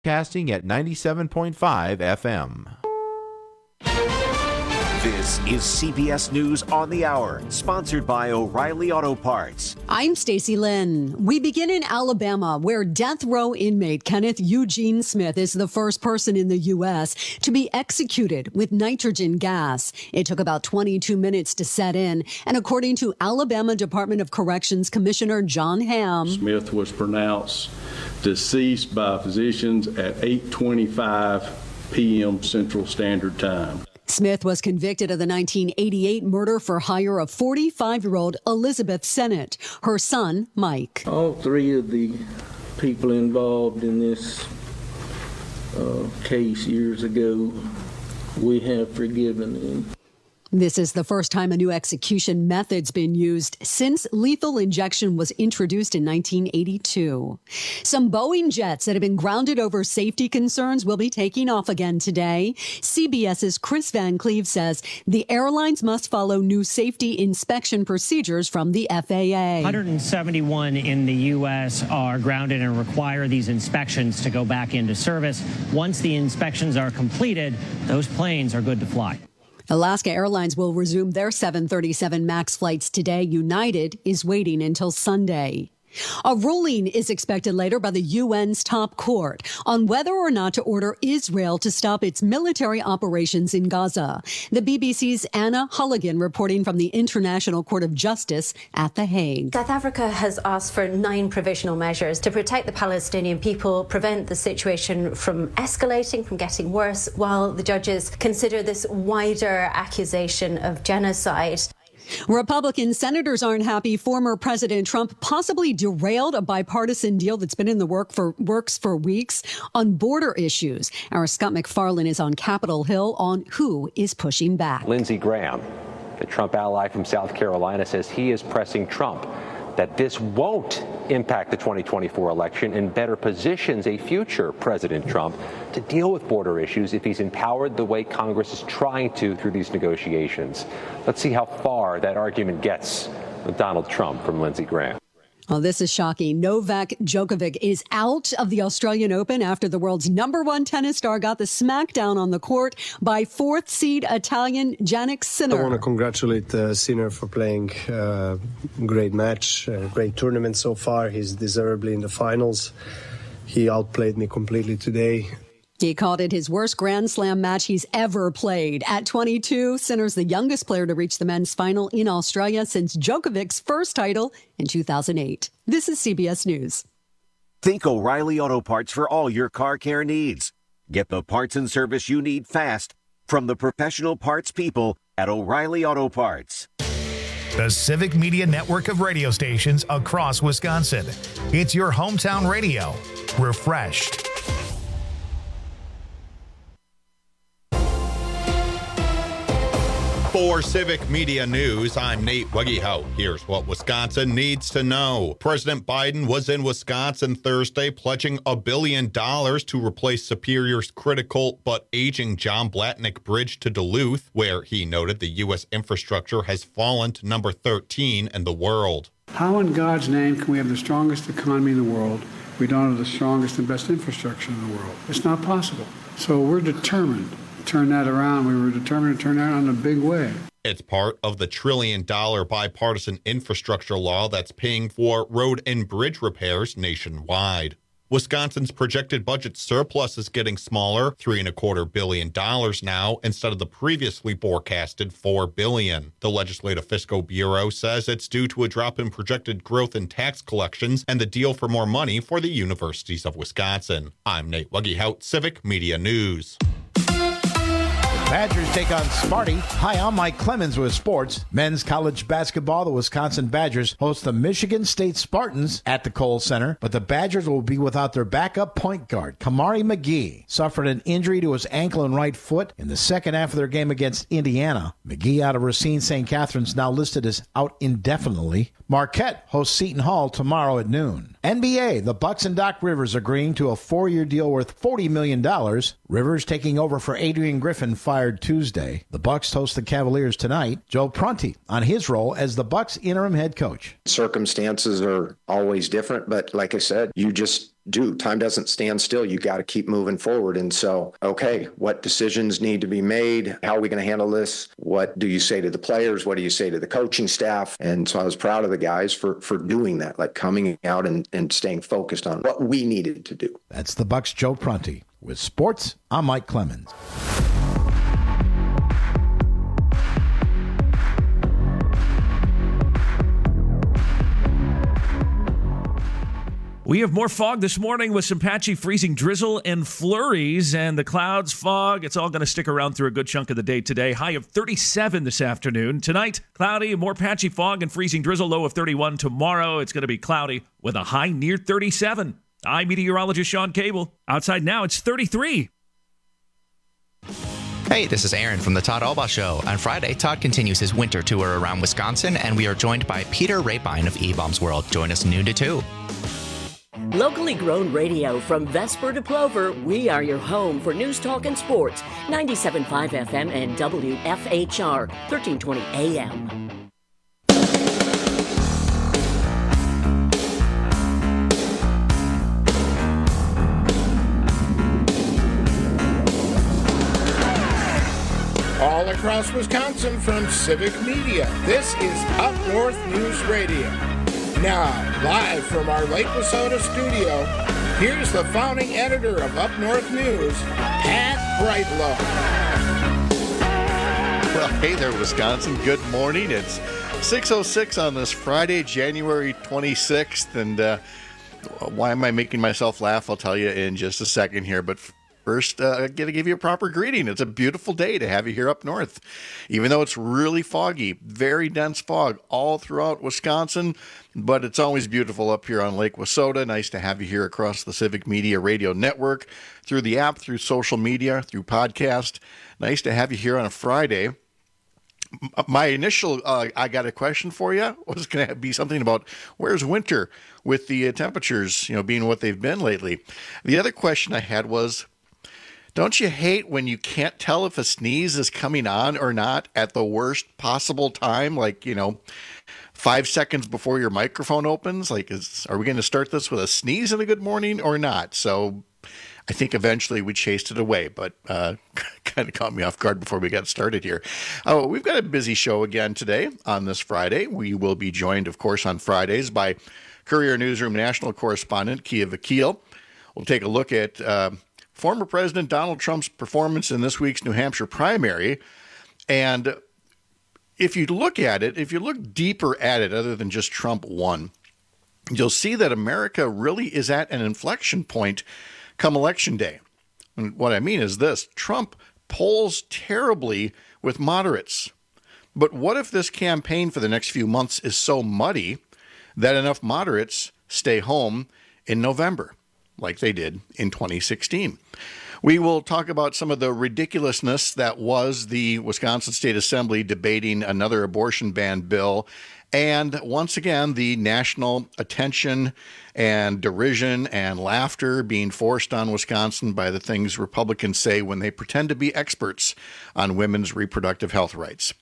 Casting at 97.5 FM. This is CBS News on the Hour, sponsored by O'Reilly Auto Parts. I'm Stacey Lynn. We begin in Alabama, where death row inmate Kenneth Eugene Smith is the first person in the U.S. to be executed with nitrogen gas. It took about 22 minutes to set in, and according to Alabama Department of Corrections Commissioner John Hamm, Smith was pronounced deceased by physicians at 8:25 p.m. Central Standard Time. Smith was convicted of the 1988 murder for hire of 45-year-old Elizabeth Sennett, her son, Mike. All three of the people involved in this case years ago, we have forgiven them. This is the first time a new execution method's been used since lethal injection was introduced in 1982. Some Boeing jets that have been grounded over safety concerns will be taking off again today. CBS's Chris Van Cleve says the airlines must follow new safety inspection procedures from the FAA. 171 in the U.S. are grounded and require these inspections to go back into service. Once the inspections are completed, those planes are good to fly. Alaska Airlines will resume their 737 MAX flights today. United is waiting until Sunday. A ruling is expected later by the UN's top court on whether or not to order Israel to stop its military operations in Gaza. The BBC's Anna Hulligan reporting from the International Court of Justice at The Hague. South Africa has asked for 9 provisional measures to protect the Palestinian people, prevent the situation from escalating, from getting worse, while the judges consider this wider accusation of genocide. Republican senators aren't happy former President Trump possibly derailed a bipartisan deal that's been in the works for weeks on border issues. Our Scott McFarlane is on Capitol Hill on who is pushing back. Lindsey Graham, the Trump ally from South Carolina, says he is pressing Trump that this won't impact the 2024 election and better positions a future President Trump to deal with border issues if he's empowered the way Congress is trying to through these negotiations. Let's see how far that argument gets with Donald Trump from Lindsey Graham. Oh, this is shocking. Novak Djokovic is out of the Australian Open after the world's #1 tennis star got the smackdown on the court by 4th seed Italian Jannik Sinner. I want to congratulate Sinner for playing a great match, a great tournament so far. He's deservedly in the finals. He outplayed me completely today. He called it his worst Grand Slam match he's ever played. At 22, Sinner's the youngest player to reach the men's final in Australia since Djokovic's first title in 2008. This is CBS News. Think O'Reilly Auto Parts for all your car care needs. Get the parts and service you need fast from the professional parts people at O'Reilly Auto Parts. The Civic Media network of radio stations across Wisconsin. It's your hometown radio. Refreshed. For Civic Media News, I'm Nate Weggehout. Here's what Wisconsin needs to know. President Biden was in Wisconsin Thursday pledging $1 billion to replace Superior's critical but aging John Blatnick Bridge to Duluth, where he noted the U.S. infrastructure has fallen to number 13 in the world. How in God's name can we have the strongest economy in the world if we don't have the strongest and best infrastructure in the world? It's not possible. So we're determined to turn that around. We were determined to turn that around in a big way. It's part of the $1 trillion bipartisan infrastructure law that's paying for road and bridge repairs nationwide. Wisconsin's projected budget surplus is getting smaller, $3.25 billion now, instead of the previously forecasted $4 billion. The Legislative Fiscal Bureau says it's due to a drop in projected growth in tax collections and the deal for more money for the universities of Wisconsin. I'm Nate Weggehout, Civic Media News. Badgers take on Sparty. Hi, I'm Mike Clemens with sports. Men's college basketball, the Wisconsin Badgers host the Michigan State Spartans at the Kohl Center, but the Badgers will be without their backup point guard. Kamari McGee suffered an injury to his ankle and right foot in the second half of their game against Indiana. McGee out of Racine St. Catherine's now listed as out indefinitely. Marquette hosts Seton Hall tomorrow at noon. NBA, the Bucks and Doc Rivers agreeing to a 4-year deal worth $40 million. Rivers taking over for Adrian Griffin 5 fired Tuesday. The Bucs host the Cavaliers tonight. Joe Prunty on his role as the Bucs interim head coach. Circumstances are always different, but like I said, you just do. Time doesn't stand still. You got to keep moving forward. And so, okay, what decisions need to be made? How are we going to handle this? What do you say to the players? What do you say to the coaching staff? And so I was proud of the guys for doing that, like coming out and staying focused on what we needed to do. That's the Bucs' Joe Prunty. With sports, I'm Mike Clemens. We have more fog this morning with some patchy freezing drizzle and flurries, and the clouds, fog, it's all going to stick around through a good chunk of the day today. High of 37 this afternoon. Tonight, cloudy, more patchy fog and freezing drizzle, low of 31. Tomorrow, it's going to be cloudy with a high near 37. I'm meteorologist Sean Cable. Outside now, it's 33. Hey, this is Aaron from the Todd Albaugh Show. On Friday, Todd continues his winter tour around Wisconsin, and we are joined by Peter Rapine of E-Bombs World. Join us noon to 2. Locally grown radio from Vesper to Plover, we are your home for news, talk, and sports. 97.5 FM and WFHR, 1320 AM. All across Wisconsin from Civic Media, this is Up North News Radio. Now, live from our Lake Wissota studio, here's the founding editor of Up North News, Pat Brightlow. Well, hey there, Wisconsin. Good morning. It's 6:06 on this Friday, January 26th. And why am I making myself laugh? I'll tell you in just a second here. But first, I got to give you a proper greeting. It's a beautiful day to have you here up north. Even though it's really foggy, very dense fog all throughout Wisconsin, but it's always beautiful up here on Lake Wissota. Nice to have you here across the Civic Media Radio Network, through the app, through social media, through podcast. Nice to have you here on a Friday. My initial, I got a question for you, was going to be something about where's winter with the temperatures, being what they've been lately. The other question I had was, don't you hate when you can't tell if a sneeze is coming on or not at the worst possible time? Like, 5 seconds before your microphone opens? Like, are we going to start this with a sneeze and a good morning or not? So I think eventually we chased it away, but kind of caught me off guard before we got started here. We've got a busy show again today on this Friday. We will be joined, of course, on Fridays by Courier Newsroom national correspondent Kia Vakil. We'll take a look at former President Donald Trump's performance in this week's New Hampshire primary. And if you look at it, if you look deeper at it, other than just Trump won, you'll see that America really is at an inflection point come Election Day. And what I mean is this: Trump polls terribly with moderates. But what if this campaign for the next few months is so muddy that enough moderates stay home in November, like they did in 2016? We will talk about some of the ridiculousness that was the Wisconsin State Assembly debating another abortion ban bill, and once again, the national attention and derision and laughter being forced on Wisconsin by the things Republicans say when they pretend to be experts on women's reproductive health rights.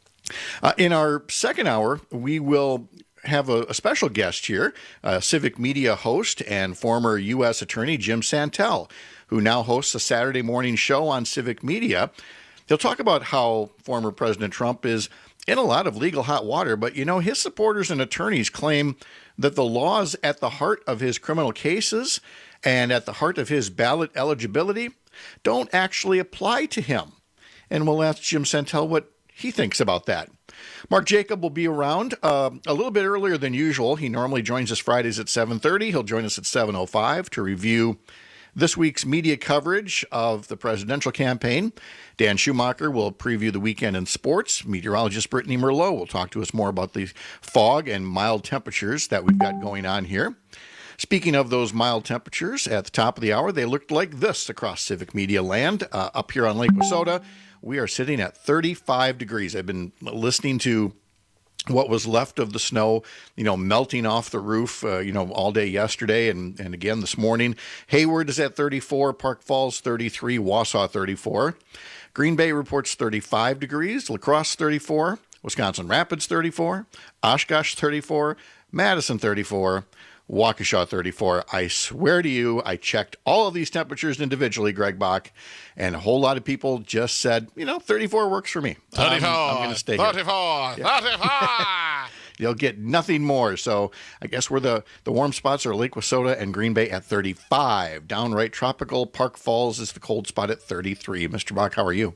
In our second hour, we will have a special guest here, Civic Media host and former U.S. Attorney Jim Santel, who now hosts a Saturday morning show on Civic Media. He'll talk about how former President Trump is in a lot of legal hot water, but his supporters and attorneys claim that the laws at the heart of his criminal cases and at the heart of his ballot eligibility don't actually apply to him. And we'll ask Jim Santel what he thinks about that. Mark Jacob will be around a little bit earlier than usual. He normally joins us Fridays at 7:30. He'll join us at 7:05 to review this week's media coverage of the presidential campaign. Dan Schumacher will preview the weekend in sports. Meteorologist Brittany Merlot will talk to us more about the fog and mild temperatures that we've got going on here. Speaking of those mild temperatures, at the top of the hour, they looked like this across Civic Media land. Up here on Lake Wissota, we are sitting at 35 degrees. I've been listening to what was left of the snow, melting off the roof, all day yesterday and again this morning. Hayward is at 34, Park Falls 33, Wausau 34. Green Bay reports 35 degrees, La Crosse 34, Wisconsin Rapids 34, Oshkosh 34, Madison 34, Waukesha 34. I swear to you, I checked all of these temperatures individually, Greg Bach, and a whole lot of people just said, 34 works for me. 34. I'm going to stay 34. here. 34. You'll get nothing more. So I guess where the warm spots are Lake Wissota and Green Bay at 35. Downright tropical. Park Falls is the cold spot at 33. Mr. Bach, how are you?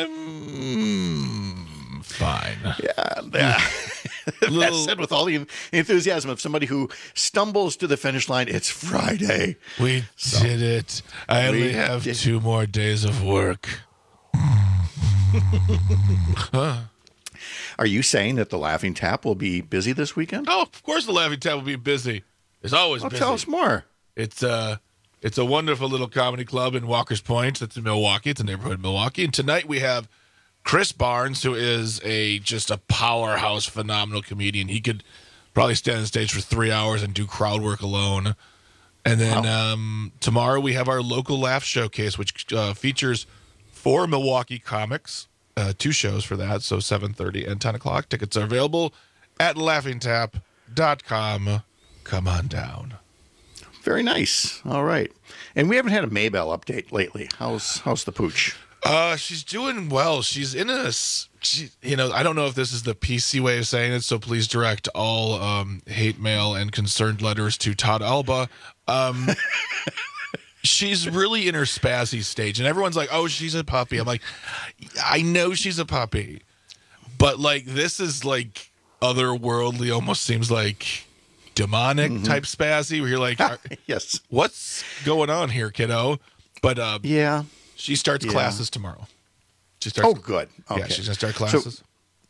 I'm fine. Yeah. That said, with all the enthusiasm of somebody who stumbles to the finish line, it's Friday. We did it. I only have 2 more days of work. Are you saying that the Laughing Tap will be busy this weekend? Oh, of course the Laughing Tap will be busy. It's always busy. Tell us more. It's a wonderful little comedy club in Walker's Point. It's in Milwaukee. It's a neighborhood in Milwaukee. And tonight we have Chris Barnes, who is just a powerhouse, phenomenal comedian. He could probably stand on stage for 3 hours and do crowd work alone. And then tomorrow we have our local laugh showcase, which features 4 Milwaukee comics. 2 shows for that, so 7:30 and 10 o'clock. Tickets are available at laughingtap.com. Come on down. Very nice. All right. And we haven't had a Maybell update lately. How's the pooch? She's doing well. She's in I don't know if this is the PC way of saying it, so please direct all hate mail and concerned letters to Todd Alba. She's really in her spazzy stage, and everyone's like, oh, she's a puppy. I'm like, I know she's a puppy, but this is otherworldly, almost seems like demonic type spazzy, where you're like, yes, what's going on here, kiddo? But yeah, she starts classes tomorrow. Good. Okay. Yeah, she's going to start classes.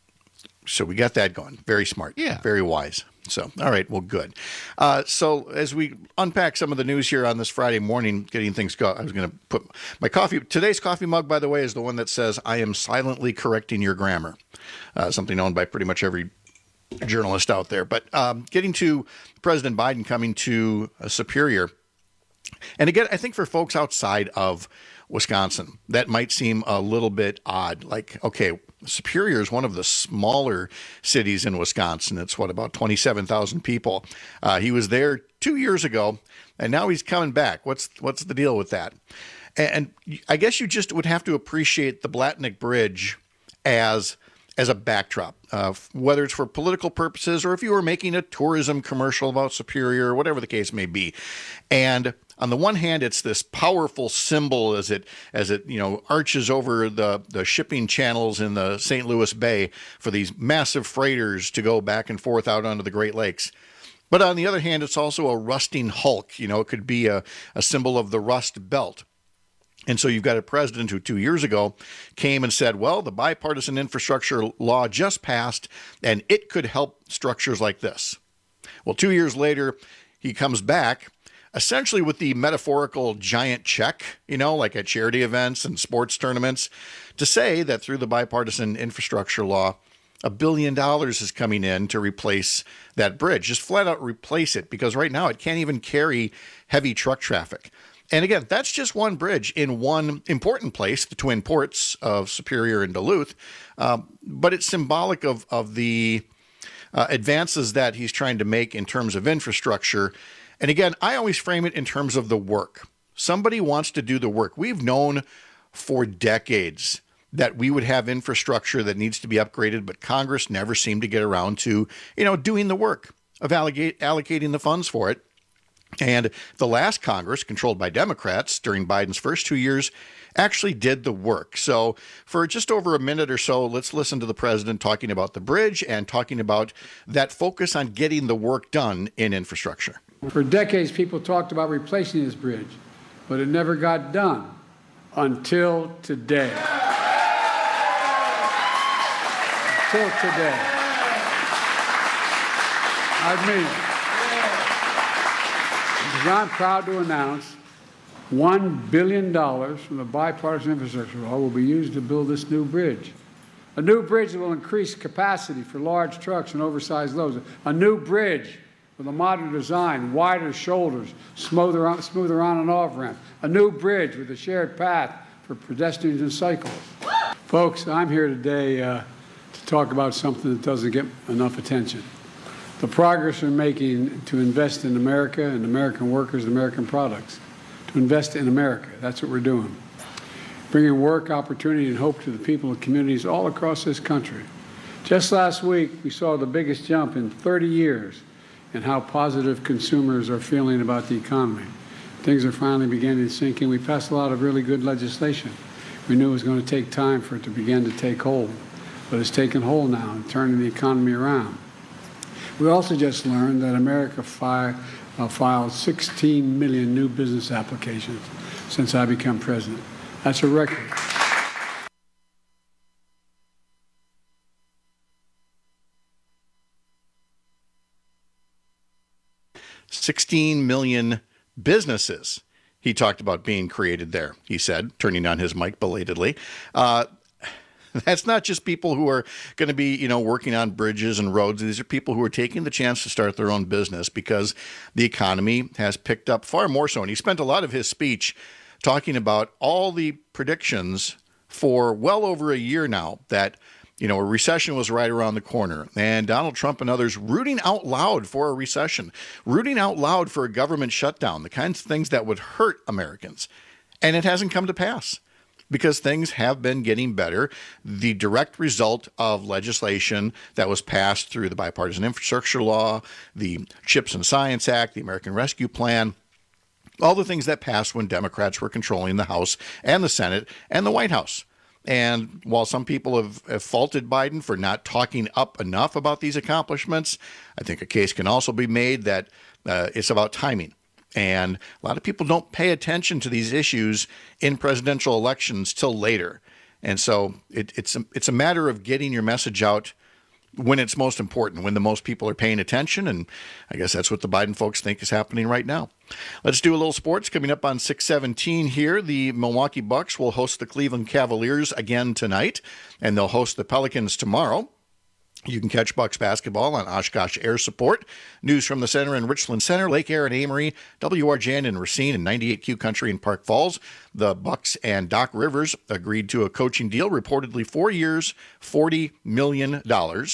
So we got that going. Very smart. Yeah. Very wise. So, all right. Well, good. So as we unpack some of the news here on this Friday morning, getting things going, I was going to put my coffee. Today's coffee mug, by the way, is the one that says, I am silently correcting your grammar. Something owned by pretty much every journalist out there. But getting to President Biden coming to Superior. And again, I think for folks outside of Wisconsin, that might seem a little bit odd. Okay, Superior is one of the smaller cities in Wisconsin. It's about 27,000 people. He was there 2 years ago, and now he's coming back. What's the deal with that? And I guess you just would have to appreciate the Blatnick Bridge as a backdrop, whether it's for political purposes or if you were making a tourism commercial about Superior or whatever the case may be. And on the one hand, it's this powerful symbol as it arches over the shipping channels in the St. Louis Bay for these massive freighters to go back and forth out onto the Great Lakes. But on the other hand, it's also a rusting hulk. It could be a symbol of the Rust Belt. And so you've got a president who 2 years ago came and said, well, the bipartisan infrastructure law just passed, and it could help structures like this. Well, 2 years later, he comes back essentially with the metaphorical giant check, like at charity events and sports tournaments, to say that through the bipartisan infrastructure law, $1 billion is coming in to replace that bridge. Just flat out replace it, because right now it can't even carry heavy truck traffic. And again, that's just one bridge in one important place, the Twin Ports of Superior and Duluth. But it's symbolic of the advances that he's trying to make in terms of infrastructure. And again, I always frame it in terms of the work. Somebody wants to do the work. We've known for decades that we would have infrastructure that needs to be upgraded, but Congress never seemed to get around to, doing the work of allocating the funds for it. And the last Congress, controlled by Democrats during Biden's first 2 years, actually did the work. So for just over a minute or so, let's listen to the president talking about the bridge and talking about that focus on getting the work done in infrastructure. For decades, people talked about replacing this bridge, but it never got done until today. Until today. I mean, I'm proud to announce $1 billion from the bipartisan infrastructure law will be used to build this new bridge. A new bridge that will increase capacity for large trucks and oversized loads. A new bridge with a modern design, wider shoulders, smoother on and off ramp. A new bridge with a shared path for pedestrians and cyclists. Folks, I'm here today to talk about something that doesn't get enough attention. The progress we're making to invest in America and American workers and American products. To invest in America. That's what we're doing. Bringing work, opportunity, and hope to the people and communities all across this country. Just last week, we saw the biggest jump in 30 years in how positive consumers are feeling about the economy. Things are finally beginning to sink in. We passed a lot of really good legislation. We knew it was going to take time for it to begin to take hold, but it's taken hold now and turning the economy around. We also just learned that America filed 16 million new business applications since I became president. That's a record. $16 million businesses he talked about being created there, he said, turning on his mic belatedly. That's not just people who are going to be, working on bridges and roads. These are people who are taking the chance to start their own business because the economy has picked up far more so. And he spent a lot of his speech talking about all the predictions for well over a year now that, a recession was right around the corner. And Donald Trump and others rooting out loud for a recession, rooting out loud for a government shutdown, the kinds of things that would hurt Americans. And it hasn't come to pass, because things have been getting better. The direct result of legislation that was passed through the Bipartisan Infrastructure Law, the CHIPS and Science Act, the American Rescue Plan, all the things that passed when Democrats were controlling the House and the Senate and the White House. And while some people have faulted Biden for not talking up enough about these accomplishments, I think a case can also be made that it's about timing. And a lot of people don't pay attention to these issues in presidential elections till later. And so it's a matter of getting your message out when it's most important, when the most people are paying attention. And I guess that's what the Biden folks think is happening right now. Let's do a little sports. Coming up on 6:17 here, the Milwaukee Bucks will host the Cleveland Cavaliers again tonight, and they'll host the Pelicans tomorrow. You can catch Bucks basketball on Oshkosh Air Support. News from the center in Richland Center, Lake Air and Amory, WRJN in Racine, and 98Q Country in Park Falls. The Bucks and Doc Rivers agreed to a coaching deal, reportedly 4 years, $40 million.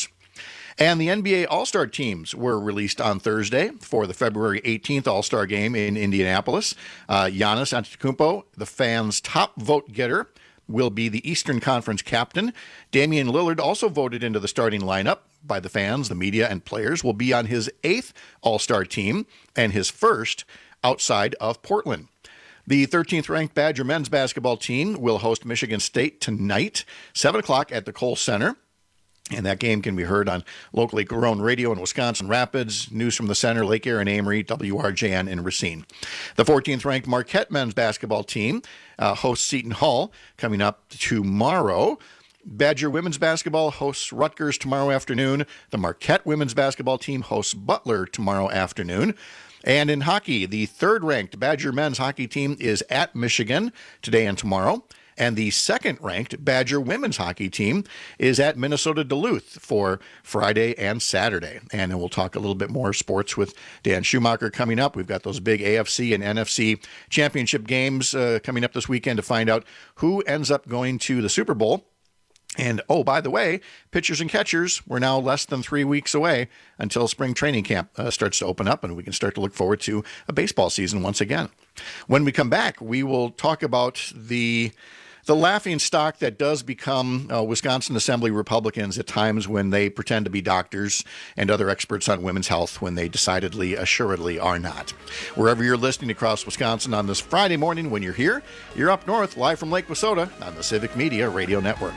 And the NBA All-Star teams were released on Thursday for the February 18th All-Star game in Indianapolis. Giannis Antetokounmpo, the fans' top vote getter, will be the Eastern Conference captain. Damian Lillard, also voted into the starting lineup by the fans, the media, and players, will be on his 8th All-Star team and his first outside of Portland. The 13th-ranked Badger men's basketball team will host Michigan State tonight, 7 o'clock at the Kohl Center. And that game can be heard on locally grown radio in Wisconsin Rapids, News from the Center, Lake Air and Amory, WRJN in Racine. The 14th-ranked Marquette men's basketball team hosts Seton Hall coming up tomorrow. Badger women's basketball hosts Rutgers tomorrow afternoon. The Marquette women's basketball team hosts Butler tomorrow afternoon. And in hockey, the 3rd-ranked Badger men's hockey team is at Michigan today and tomorrow. And the 2nd-ranked Badger women's hockey team is at Minnesota Duluth for Friday and Saturday. And then we'll talk a little bit more sports with Dan Schumacher coming up. We've got those big AFC and NFC championship games coming up this weekend to find out who ends up going to the Super Bowl. And, oh, by the way, pitchers and catchers, we're now less than 3 weeks away until spring training camp starts to open up, and we can start to look forward to a baseball season once again. When we come back, we will talk about the laughing stock that does become Wisconsin Assembly Republicans at times when they pretend to be doctors and other experts on women's health when they decidedly, assuredly are not. Wherever you're listening across Wisconsin on this Friday morning, when you're here, you're up north, live from Lake Wissota on the Civic Media Radio Network.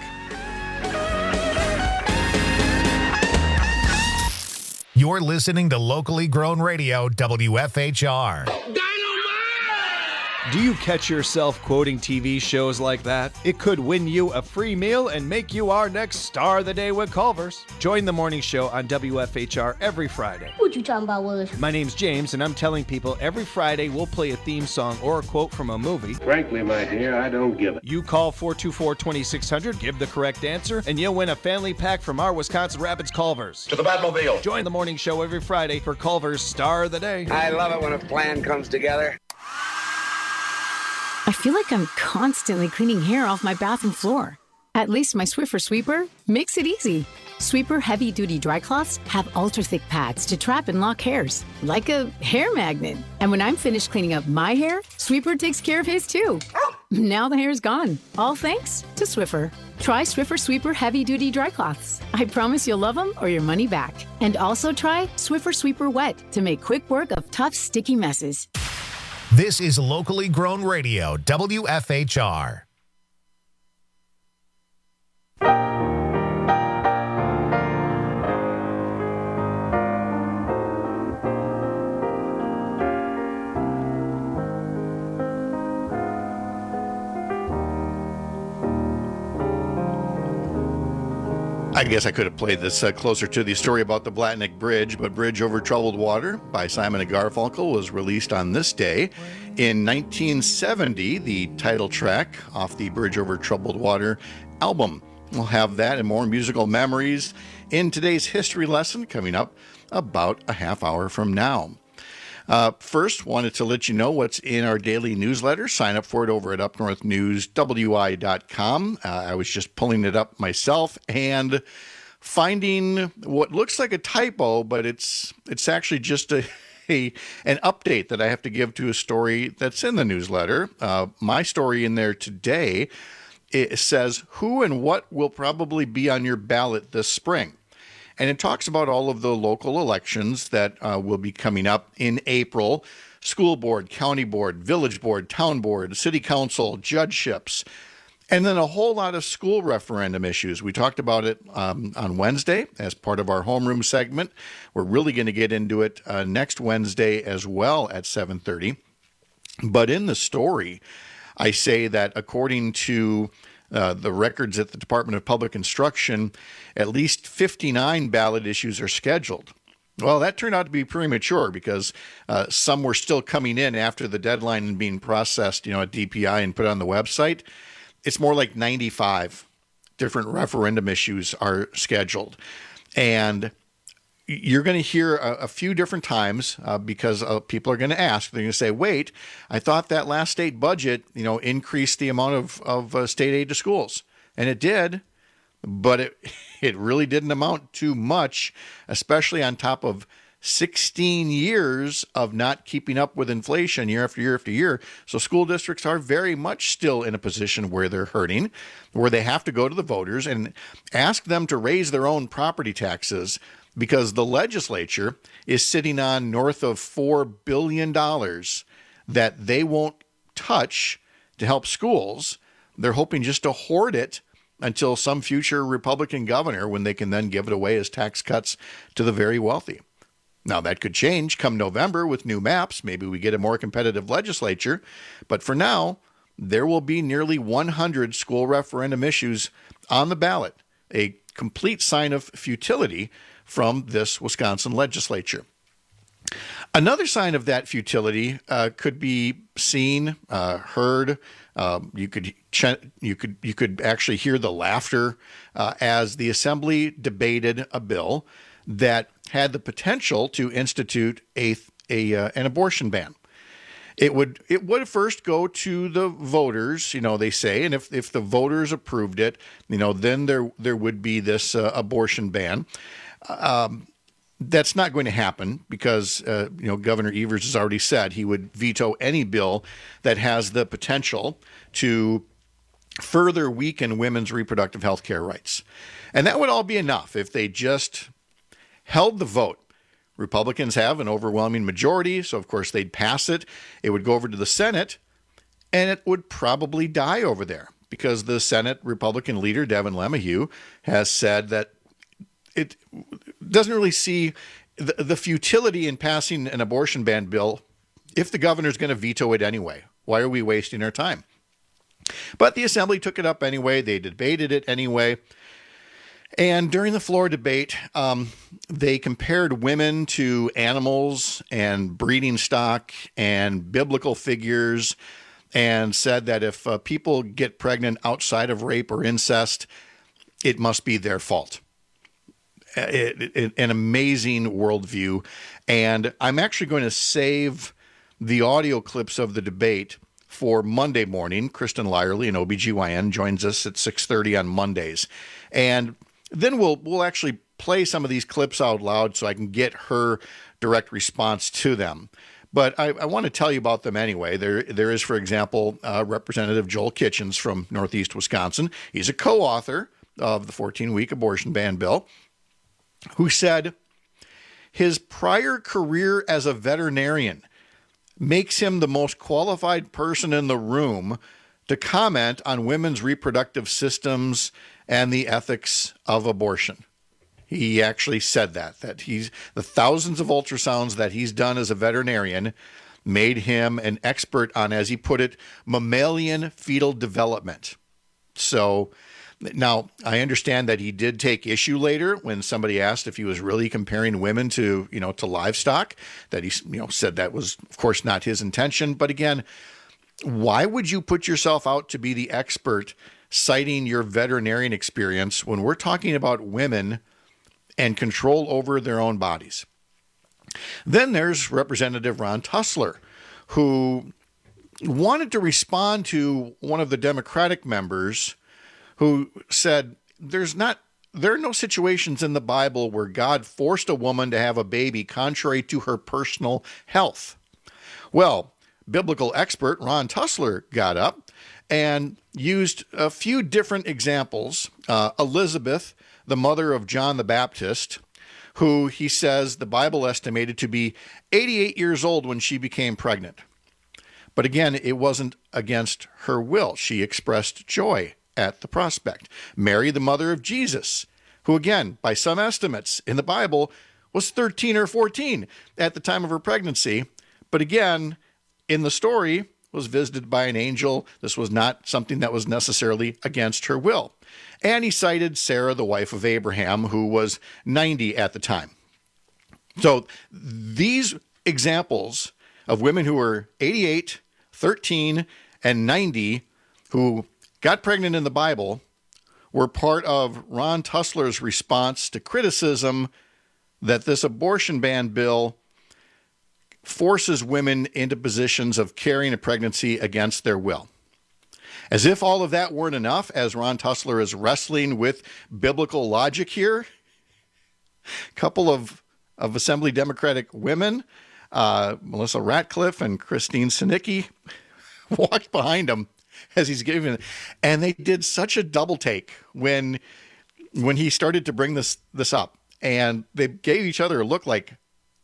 You're listening to locally grown radio, WFHR. Do you catch yourself quoting TV shows like that? It could win you a free meal and make you our next star of the day with Culver's. Join the morning show on WFHR every Friday. What you talking about, Willis? My name's James, and I'm telling people every Friday we'll play a theme song or a quote from a movie. Frankly, my dear, I don't give it. You call 424-2600, give the correct answer, and you'll win a family pack from our Wisconsin Rapids Culver's. To the Batmobile. Join the morning show every Friday for Culver's Star of the Day. I love it when a plan comes together. I feel like I'm constantly cleaning hair off my bathroom floor. At least my Swiffer Sweeper makes it easy. Sweeper heavy-duty dry cloths have ultra-thick pads to trap and lock hairs, like a hair magnet. And when I'm finished cleaning up my hair, Sweeper takes care of his too. Now the hair's gone, all thanks to Swiffer. Try Swiffer Sweeper heavy-duty dry cloths. I promise you'll love them or your money back. And also try Swiffer Sweeper Wet to make quick work of tough, sticky messes. This is locally grown radio, WFHR. I guess I could have played this closer to the story about the Blatnick Bridge, but Bridge Over Troubled Water by Simon & Garfunkel was released on this day. In 1970, the title track off the Bridge Over Troubled Water album. We'll have that and more musical memories in today's history lesson coming up about a half hour from now. First, wanted to let you know what's in our daily newsletter. Sign up for it over at upnorthnewswi.com. I was just pulling it up myself and finding what looks like a typo, but it's actually just an update that I have to give to a story that's in the newsletter. My story in there today, it says, who and what will probably be on your ballot this spring? And it talks about all of the local elections that will be coming up in April. School board, county board, village board, town board, city council, judgeships, and then a whole lot of school referendum issues. We talked about it on Wednesday as part of our homeroom segment. We're really going to get into it next Wednesday as well at 7:30. But in the story, I say that according to the records at the Department of Public Instruction, at least 59 ballot issues are scheduled. Well, that turned out to be premature because some were still coming in after the deadline and being processed, at DPI and put on the website. It's more like 95 different referendum issues are scheduled. And you're going to hear a few different times because people are going to ask. They're going to say, wait, I thought that last state budget, increased the amount of state aid to schools. And it did, but it really didn't amount to much, especially on top of 16 years of not keeping up with inflation year after year after year. So school districts are very much still in a position where they're hurting, where they have to go to the voters and ask them to raise their own property taxes, because the legislature is sitting on north of $4 billion that they won't touch to help schools. They're hoping just to hoard it until some future Republican governor, when they can then give it away as tax cuts to the very wealthy. Now, that could change come November with new maps. Maybe we get a more competitive legislature. But for now, there will be nearly 100 school referendum issues on the ballot, a complete sign of futility from this Wisconsin legislature. Another sign of that futility could be seen, heard. You could actually hear the laughter as the Assembly debated a bill that had the potential to institute an abortion ban. It would first go to the voters, they say, and if the voters approved it, then there would be this abortion ban. That's not going to happen because, Governor Evers has already said he would veto any bill that has the potential to further weaken women's reproductive health care rights. And that would all be enough if they just held the vote. Republicans have an overwhelming majority, so of course they'd pass it. It would go over to the Senate, and it would probably die over there because the Senate Republican leader, Devin LeMahieu, has said that it doesn't really see the futility in passing an abortion ban bill if the governor's going to veto it anyway. Why are we wasting our time? But the Assembly took it up anyway. They debated it anyway. And during the floor debate, they compared women to animals and breeding stock and biblical figures and said that if people get pregnant outside of rape or incest, it must be their fault. An amazing worldview. And I'm actually going to save the audio clips of the debate for Monday morning. Kristen Lyerly, an OBGYN, joins us at 6:30 on Mondays. And then we'll actually play some of these clips out loud so I can get her direct response to them. But I want to tell you about them anyway. There is, for example, Representative Joel Kitchens from Northeast Wisconsin. He's a co-author of the 14-week abortion ban bill, who said his prior career as a veterinarian makes him the most qualified person in the room to comment on women's reproductive systems and the ethics of abortion. He actually said that the thousands of ultrasounds that he's done as a veterinarian made him an expert on, as he put it, mammalian fetal development. So now I understand that he did take issue later when somebody asked if he was really comparing women to livestock, that he said that was, of course, not his intention. But again, why would you put yourself out to be the expert citing your veterinarian experience when we're talking about women and control over their own bodies? Then there's Representative Ron Tussler, who wanted to respond to one of the Democratic members who said there are no situations in the Bible where God forced a woman to have a baby contrary to her personal health. Well, biblical expert Ron Tussler got up and used a few different examples. Elizabeth, the mother of John the Baptist, who he says the Bible estimated to be 88 years old when she became pregnant. But again, it wasn't against her will. She expressed joy at the prospect. Mary, the mother of Jesus, who again, by some estimates in the Bible, was 13 or 14 at the time of her pregnancy. But again, in the story, was visited by an angel. This was not something that was necessarily against her will. And he cited Sarah, the wife of Abraham, who was 90 at the time. So these examples of women who were 88, 13, and 90 who got pregnant in the Bible were part of Ron Tussler's response to criticism that this abortion ban bill forces women into positions of carrying a pregnancy against their will. As if all of that weren't enough, as Ron Tussler is wrestling with biblical logic here, a couple of Assembly Democratic women, Melissa Ratcliffe and Christine Sinicki, walked behind him as he's giving it, and they did such a double take when he started to bring this up, and they gave each other a look like,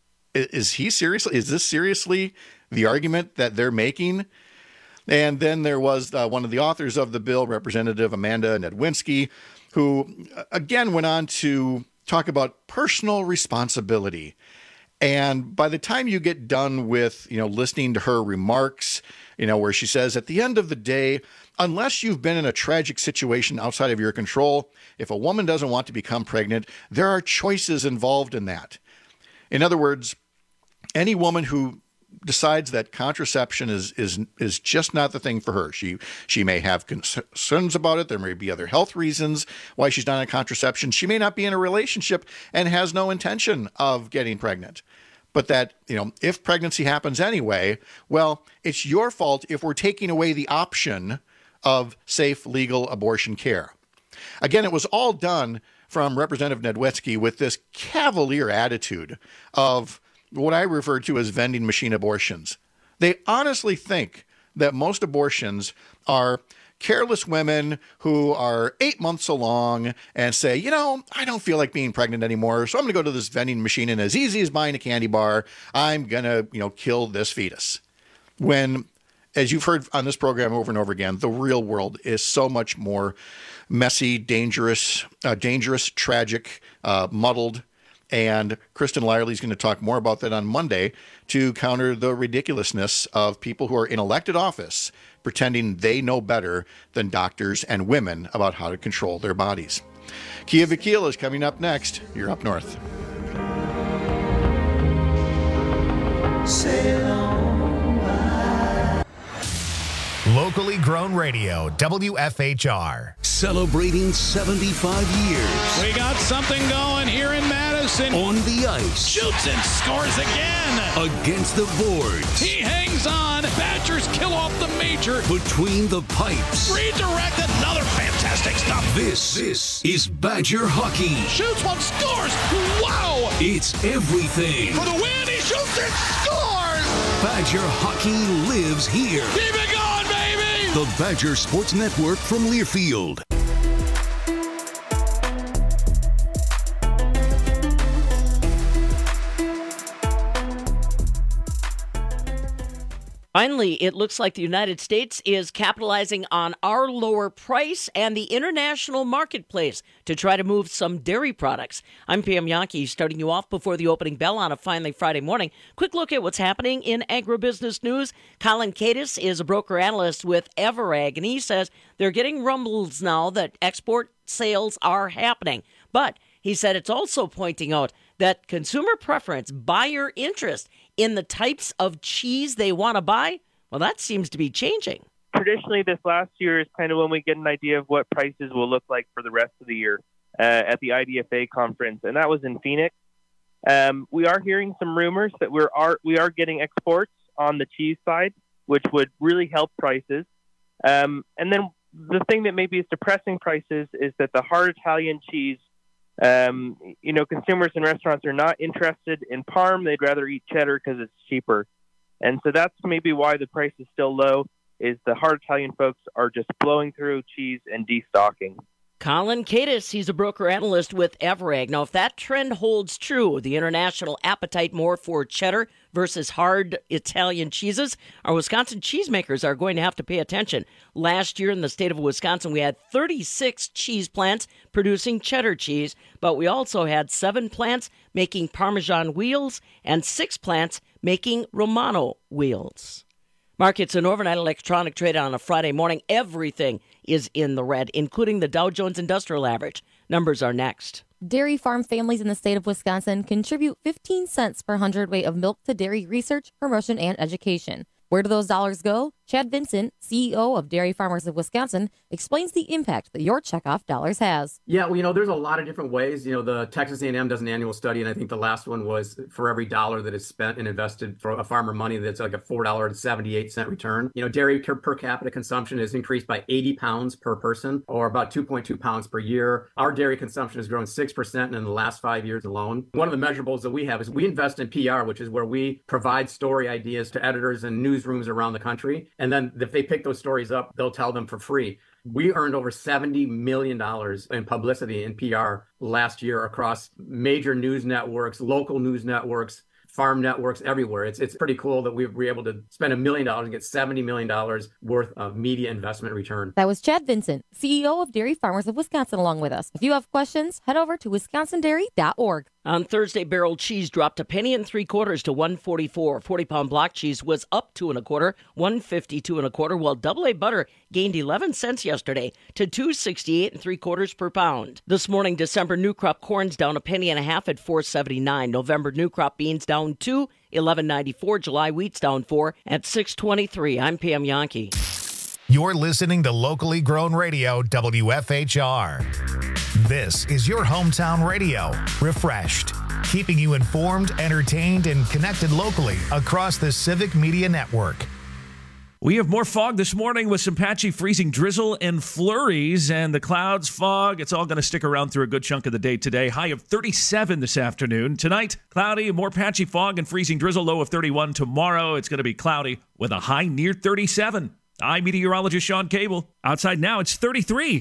is this seriously the argument that they're making? And then there was one of the authors of the bill, Representative Amanda Nedwinski, who again went on to talk about personal responsibility. And by the time you get done with, listening to her remarks, where she says, at the end of the day, unless you've been in a tragic situation outside of your control, if a woman doesn't want to become pregnant, there are choices involved in that. In other words, any woman who decides that contraception is just not the thing for her. She may have concerns about it. There may be other health reasons why she's not on contraception. She may not be in a relationship and has no intention of getting pregnant. But that, if pregnancy happens anyway, well, it's your fault if we're taking away the option of safe, legal abortion care. Again, it was all done from Representative Nedwinski with this cavalier attitude of what I refer to as vending machine abortions. They honestly think that most abortions are careless women who are 8 months along and say, I don't feel like being pregnant anymore, so I'm going to go to this vending machine, and as easy as buying a candy bar, I'm going to, kill this fetus. When, as you've heard on this program over and over again, the real world is so much more messy, dangerous, tragic, muddled. And Kristen Lyerly is going to talk more about that on Monday to counter the ridiculousness of people who are in elected office pretending they know better than doctors and women about how to control their bodies. Kia Vakil is coming up next. You're Up North. Locally grown radio, WFHR. Celebrating 75 years. We got something going here in Madison. On the ice. Shoots and scores again. Against the boards. He hangs hangs on. Badgers kill off the major. Between the pipes. Redirect, another fantastic stop. This is Badger hockey. Shoots one, scores. Wow. It's everything. For the win, he shoots it, scores. Badger hockey lives here. Keep it going, baby. The Badger Sports Network from Learfield. Finally, it looks like the United States is capitalizing on our lower price and the international marketplace to try to move some dairy products. I'm Pam Yankee, starting you off before the opening bell on a finally Friday morning. Quick look at what's happening in agribusiness news. Colin Kadis is a broker analyst with Everag, and he says they're getting rumbles now that export sales are happening. But he said it's also pointing out that consumer preference, buyer interest in the types of cheese they want to buy, well, that seems to be changing. Traditionally, this last year is kind of when we get an idea of what prices will look like for the rest of the year at the IDFA conference, and that was in Phoenix. We are hearing some rumors that we are getting exports on the cheese side, which would really help prices. And then the thing that maybe is depressing prices is that the hard Italian cheese, consumers and restaurants are not interested in Parm. They'd rather eat cheddar because it's cheaper. And so that's maybe why the price is still low, is the hard Italian folks are just blowing through cheese and destocking. Colin Kadis, he's a broker analyst with Everag. Now, if that trend holds true, the international appetite more for cheddar versus hard Italian cheeses, our Wisconsin cheesemakers are going to have to pay attention. Last year in the state of Wisconsin, we had 36 cheese plants producing cheddar cheese, but we also had 7 plants making Parmesan wheels and 6 plants making Romano wheels. Markets and overnight electronic trade on a Friday morning. Everything is in the red, including the Dow Jones Industrial Average. Numbers are next. Dairy farm families in the state of Wisconsin contribute 15 cents per hundredweight of milk to dairy research, promotion, and education. Where do those dollars go? Chad Vincent, CEO of Dairy Farmers of Wisconsin, explains the impact that your checkoff dollars has. Yeah, well, there's a lot of different ways. The Texas A&M does an annual study, and I think the last one was for every dollar that is spent and invested for a farmer money, that's like a $4.78 return. Dairy per capita consumption has increased by 80 pounds per person, or about 2.2 pounds per year. Our dairy consumption has grown 6% in the last 5 years alone. One of the measurables that we have is we invest in PR, which is where we provide story ideas to editors and newsrooms around the country. And then if they pick those stories up, they'll tell them for free. We earned over $70 million in publicity and PR last year across major news networks, local news networks, farm networks everywhere. It's pretty cool that we were able to spend $1 million and get $70 million worth of media investment return. That was Chad Vincent, CEO of Dairy Farmers of Wisconsin, along with us. If you have questions, head over to wisconsindairy.org. On Thursday, barrel cheese dropped $1.75 to $1.44. 40-pound block cheese was up 2 1/4, $1.52 1/4, while double A butter gained 11 cents yesterday to $2.68 3/4 per pound. This morning, December new crop corn's down $0.015 at $4.79. November new crop beans down 2, $11.94. July wheat's down 4 at $6.23. I'm Pam Yankee. You're listening to locally grown radio, WFHR. This is your hometown radio, refreshed, keeping you informed, entertained, and connected locally across the Civic Media Network. We have more fog this morning with some patchy freezing drizzle and flurries, and the clouds, fog, it's all going to stick around through a good chunk of the day today. High of 37 this afternoon. Tonight, cloudy, more patchy fog and freezing drizzle, low of 31. Tomorrow, it's going to be cloudy with a high near 37. I'm meteorologist Sean Cable. Outside now, it's 33.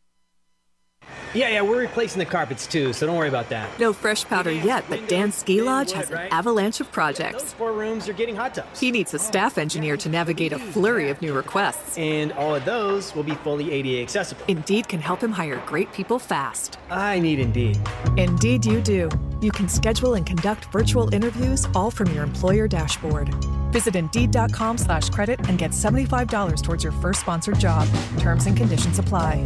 Yeah, we're replacing the carpets too, so don't worry about that. No fresh powder yet, but Dan's Ski Lodge has an avalanche of projects. Those 4 rooms are getting hot tubs. He needs a staff engineer to navigate a flurry of new requests. And all of those will be fully ADA accessible. Indeed can help him hire great people fast. I need Indeed. Indeed you do. You can schedule and conduct virtual interviews all from your employer dashboard. Visit Indeed.com/credit and get $75 towards your first sponsored job. Terms and conditions apply.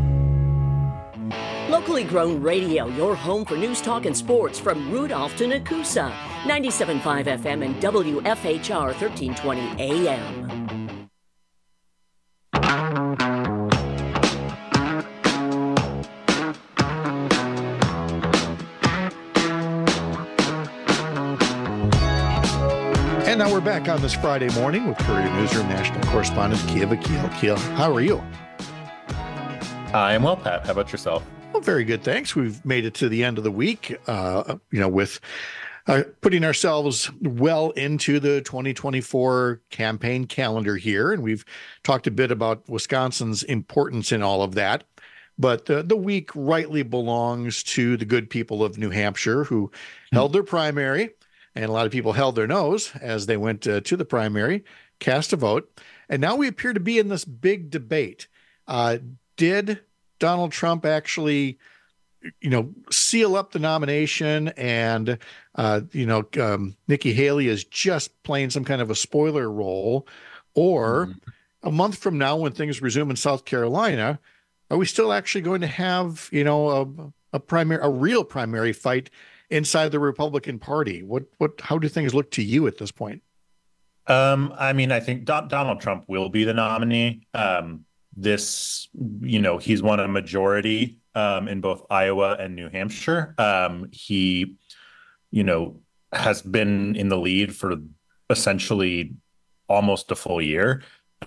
Locally grown radio, your home for news, talk, and sports from Rudolph to Nakusa. 97.5 FM and WFHR 1320 AM. And now we're back on this Friday morning with Courier Newsroom national correspondent Kia Vakil. Kia, how are you? I am well, Pat. How about yourself? Well, very good, thanks. We've made it to the end of the week, with putting ourselves well into the 2024 campaign calendar here. And we've talked a bit about Wisconsin's importance in all of that. But the week rightly belongs to the good people of New Hampshire who held their primary. And a lot of people held their nose as they went to the primary, cast a vote. And now we appear to be in this big debate. Did Donald Trump actually, seal up the nomination and, Nikki Haley is just playing some kind of a spoiler role? Or a month from now, when things resume in South Carolina, are we still actually going to have, a real primary fight inside the Republican Party? How do things look to you at this point? I think Donald Trump will be the nominee. He's won a majority in both Iowa and New Hampshire. He, has been in the lead for essentially almost a full year.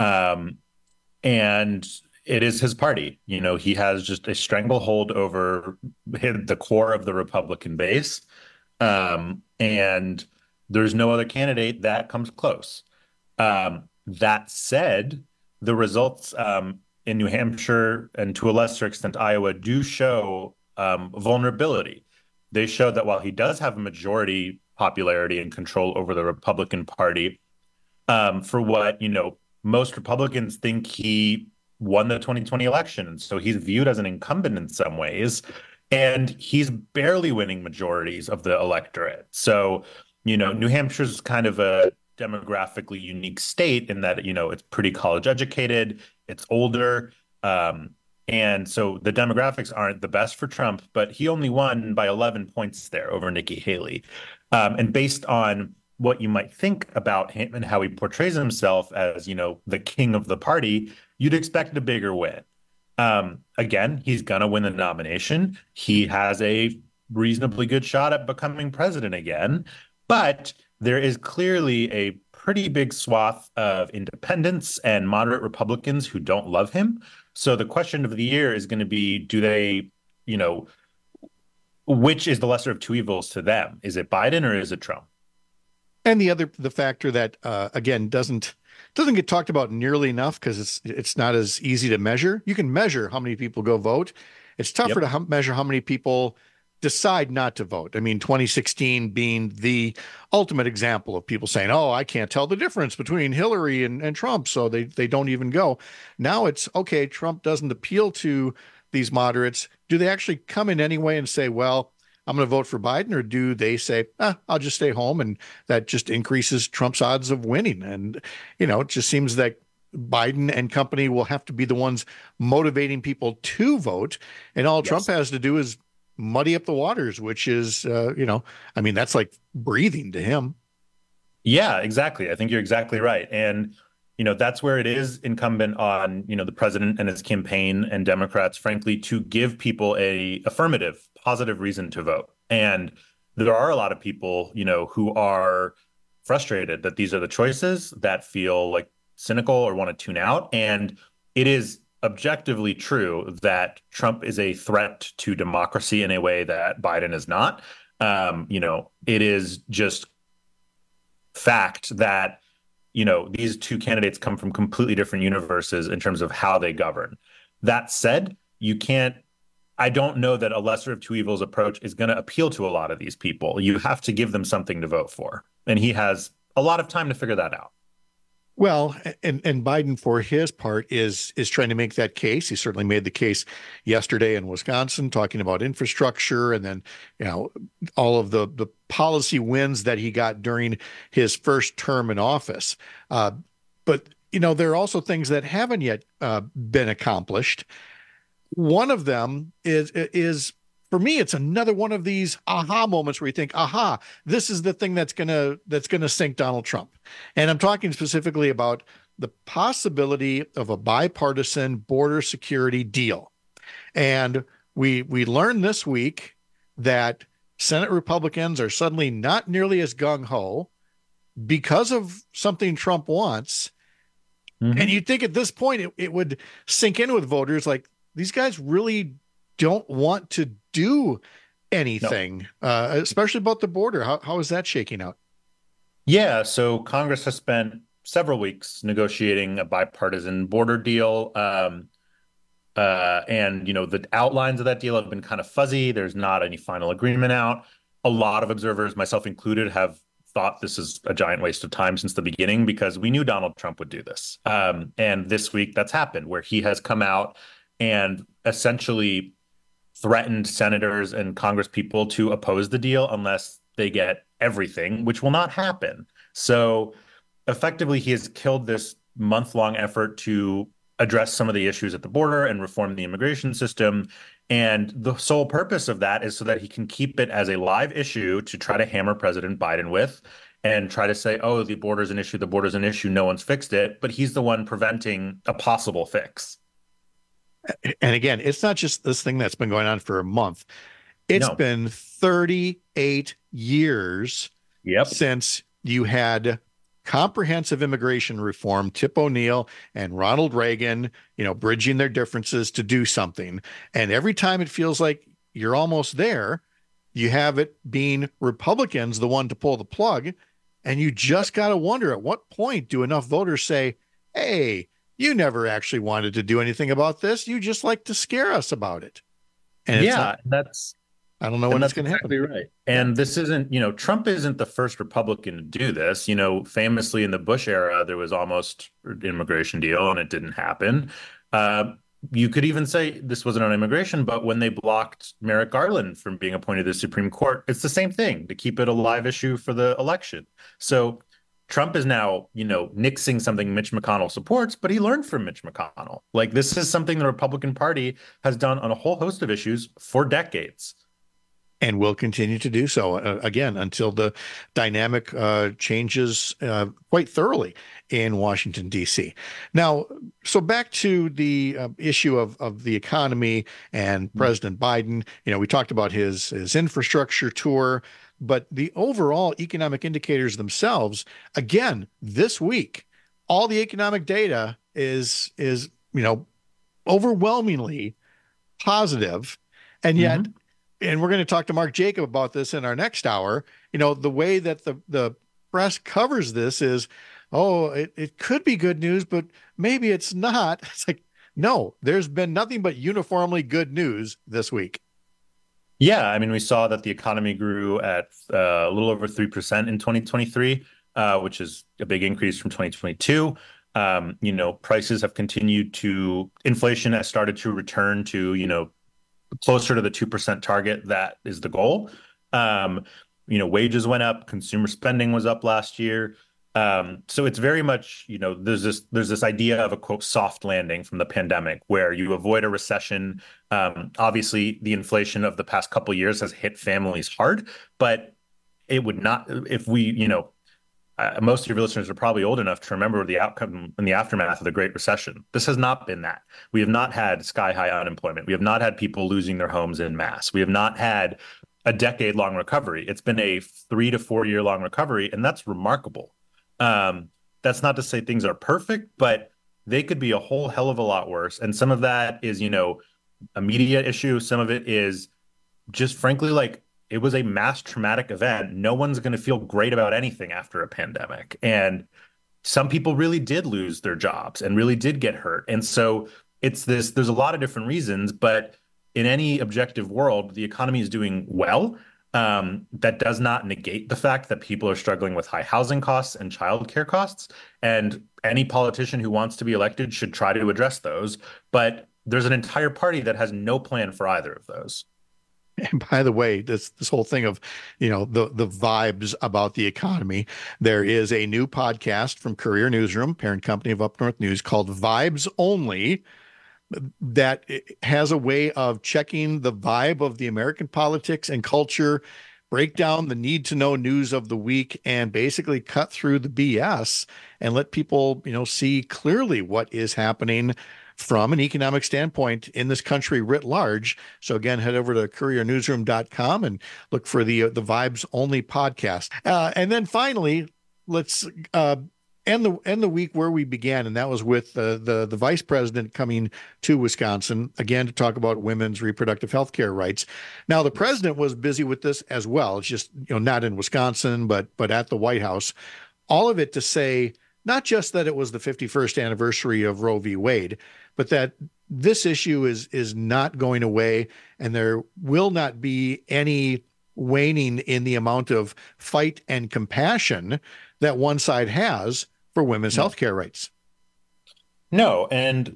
And it is his party. He has just a stranglehold over the core of the Republican base. And there's no other candidate that comes close. That said, the results in New Hampshire and to a lesser extent Iowa do show vulnerability. They show that while he does have a majority popularity and control over the Republican Party, for what most Republicans think he won the 2020 election, and so he's viewed as an incumbent in some ways, and he's barely winning majorities of the electorate. So New Hampshire's kind of a demographically unique state in that, it's pretty college educated, it's older. And so the demographics aren't the best for Trump, but he only won by 11 points there over Nikki Haley. And based on what you might think about him and how he portrays himself as, the king of the party, you'd expect a bigger win. Again, he's going to win the nomination. He has a reasonably good shot at becoming president again, but there is clearly a pretty big swath of independents and moderate Republicans who don't love him. So the question of the year is going to be, do they, which is the lesser of two evils to them? Is it Biden or is it Trump? And the factor that, again, doesn't get talked about nearly enough because it's not as easy to measure. You can measure how many people go vote. It's tougher to measure how many people decide not to vote. 2016 being the ultimate example of people saying, oh, I can't tell the difference between Hillary and Trump, so they don't even go. Now it's, okay, Trump doesn't appeal to these moderates. Do they actually come in anyway and say, well, I'm going to vote for Biden, or do they say, I'll just stay home, and that just increases Trump's odds of winning? And, it just seems that Biden and company will have to be the ones motivating people to vote, and all Trump has to do is muddy up the waters, which is, that's like breathing to him. Yeah, exactly. I think you're exactly right. And, that's where it is incumbent on, the president and his campaign and Democrats, frankly, to give people a affirmative, positive reason to vote. And there are a lot of people, who are frustrated that these are the choices, that feel like cynical or want to tune out. And it is objectively true that Trump is a threat to democracy in a way that Biden is not. It is just fact that, these two candidates come from completely different universes in terms of how they govern. That said, I don't know that a lesser of two evils approach is going to appeal to a lot of these people. You have to give them something to vote for. And he has a lot of time to figure that out. Well, and Biden, for his part, is trying to make that case. He certainly made the case yesterday in Wisconsin, talking about infrastructure, and then all of the policy wins that he got during his first term in office. But there are also things that haven't yet been accomplished. One of them is for me, it's another one of these aha moments where you think, aha, this is the thing that's gonna sink Donald Trump. And I'm talking specifically about the possibility of a bipartisan border security deal. And we learned this week that Senate Republicans are suddenly not nearly as gung-ho because of something Trump wants. And you'd think at this point it would sink in with voters, like, these guys really don't want to do anything, especially about the border. How is that shaking out? Yeah, so Congress has spent several weeks negotiating a bipartisan border deal. And, the outlines of that deal have been kind of fuzzy. There's not any final agreement out. A lot of observers, myself included, have thought this is a giant waste of time since the beginning, because we knew Donald Trump would do this. And this week that's happened, where he has come out and essentially threatened senators and Congress people to oppose the deal unless they get everything, which will not happen. So effectively, he has killed this month-long effort to address some of the issues at the border and reform the immigration system. And the sole purpose of that is so that he can keep it as a live issue to try to hammer President Biden with and try to say, oh, the border's an issue, no one's fixed it. But he's the one preventing a possible fix. And again, it's not just this thing that's been going on for a month. It's been 38 years since you had comprehensive immigration reform, Tip O'Neill and Ronald Reagan, bridging their differences to do something. And every time it feels like you're almost there, you have it being Republicans, the one to pull the plug. And you just got to wonder, at what point do enough voters say, hey, you never actually wanted to do anything about this. You just like to scare us about it. And I don't know when that's going to happen. Right. And this isn't, Trump isn't the first Republican to do this. Famously in the Bush era, there was almost an immigration deal and it didn't happen. You could even say this wasn't on immigration, but when they blocked Merrick Garland from being appointed to the Supreme Court, it's the same thing, to keep it a live issue for the election. So Trump is now, nixing something Mitch McConnell supports, but he learned from Mitch McConnell. Like, this is something the Republican Party has done on a whole host of issues for decades. And will continue to do so, again, until the dynamic changes quite thoroughly in Washington, D.C. Now, so back to the issue of the economy and President Biden. We talked about his infrastructure tour, but the overall economic indicators themselves, again, this week, all the economic data is overwhelmingly positive, and yet. And we're going to talk to Mark Jacob about this in our next hour. The way that the press covers this is, it could be good news, but maybe it's not. It's like, no, there's been nothing but uniformly good news this week. Yeah, I mean, we saw that the economy grew at a little over 3% in 2023, which is a big increase from 2022. Prices have continued inflation has started to return to, closer to the 2% target. That is the goal. Wages went up, consumer spending was up last year. So it's very much, there's this idea of a quote soft landing from the pandemic where you avoid a recession. Obviously the inflation of the past couple of years has hit families hard, but it would not, if we, most of your listeners are probably old enough to remember the outcome in the aftermath of the Great Recession. This has not been that. We have not had sky-high unemployment. We have not had people losing their homes en masse. We have not had a decade-long recovery. It's been a 3 to 4 year long recovery, and that's remarkable. That's not to say things are perfect, but they could be a whole hell of a lot worse. And some of that is, a media issue. Some of it is just frankly it was a mass traumatic event. No one's going to feel great about anything after a pandemic. And some people really did lose their jobs and really did get hurt. And so there's a lot of different reasons, but in any objective world, the economy is doing well. That does not negate the fact that people are struggling with high housing costs and childcare costs. And any politician who wants to be elected should try to address those. But there's an entire party that has no plan for either of those. And by the way, this whole thing of, the vibes about the economy, there is a new podcast from Courier Newsroom, parent company of Up North News, called Vibes Only, that has a way of checking the vibe of the American politics and culture, break down the need to know news of the week, and basically cut through the BS and let people, see clearly what is happening from an economic standpoint in this country writ large. So again, head over to couriernewsroom.com and look for the Vibes Only podcast. And then finally, let's end the week where we began, and that was with the vice president coming to Wisconsin again to talk about women's reproductive health care rights. Now, the president was busy with this as well. It's just not in Wisconsin, but at the White House. All of it to say not just that it was the 51st anniversary of Roe v. Wade, but that this issue is not going away, and there will not be any waning in the amount of fight and compassion that one side has for women's health care rights. No, and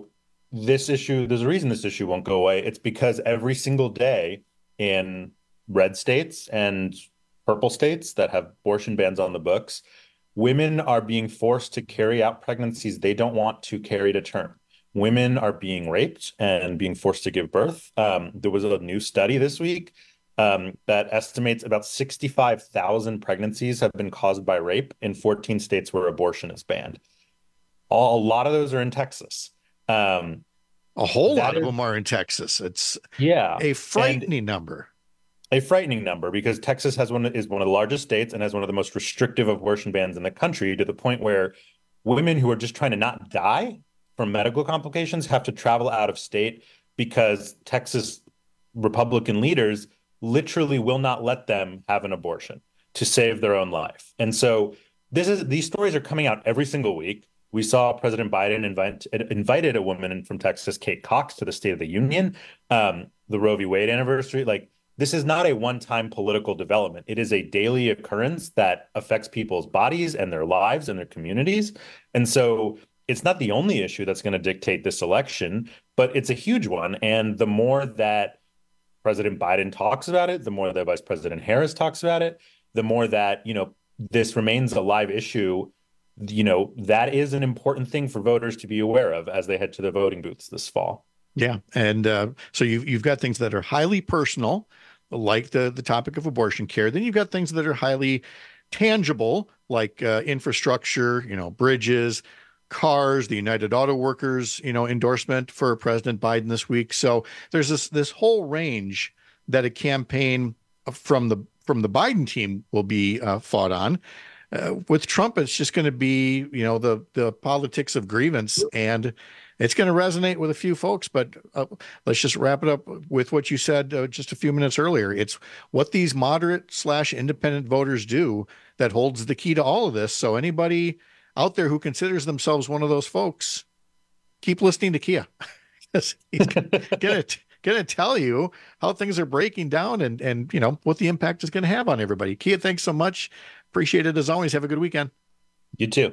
this issue, there's a reason this issue won't go away. It's because every single day in red states and purple states that have abortion bans on the books, women are being forced to carry out pregnancies they don't want to carry to term. Women are being raped and being forced to give birth. There was a new study this week that estimates about 65,000 pregnancies have been caused by rape in 14 states where abortion is banned. A lot of those are in Texas. A whole lot of them are in Texas. It's a frightening number. A frightening number, because Texas is one of the largest states and has one of the most restrictive abortion bans in the country, to the point where women who are just trying to not die from medical complications have to travel out of state because Texas Republican leaders literally will not let them have an abortion to save their own life. And so these stories are coming out every single week. We saw President Biden invited a woman from Texas, Kate Cox, to the State of the Union, the Roe v. Wade anniversary. Like, this is not a one-time political development. It is a daily occurrence that affects people's bodies and their lives and their communities. And so it's not the only issue that's going to dictate this election, but it's a huge one. And the more that President Biden talks about it, the more that Vice President Harris talks about it, the more that, this remains a live issue, that is an important thing for voters to be aware of as they head to the voting booths this fall. Yeah. And so you've got things that are highly personal, like the topic of abortion care. Then you've got things that are highly tangible, like infrastructure, bridges, cars, the United Auto Workers, endorsement for President Biden this week. So there's this whole range that a campaign from the Biden team will be fought on. With Trump, it's just going to be, the politics of grievance, and it's going to resonate with a few folks. But let's just wrap it up with what you said just a few minutes earlier. It's what these moderate/independent voters do that holds the key to all of this. So anybody out there who considers themselves one of those folks, keep listening to Kia. He's going to tell you how things are breaking down and what the impact is going to have on everybody. Kia, thanks so much. Appreciate it as always. Have a good weekend. You too.